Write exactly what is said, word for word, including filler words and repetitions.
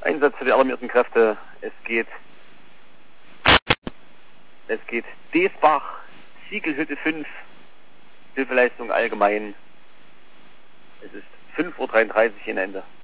Einsatz für die alarmierten Kräfte. Es geht, es geht Desbach, Siegelhütte fünf, Hilfeleistung allgemein. Es ist fünf Uhr dreiunddreißig in Ende.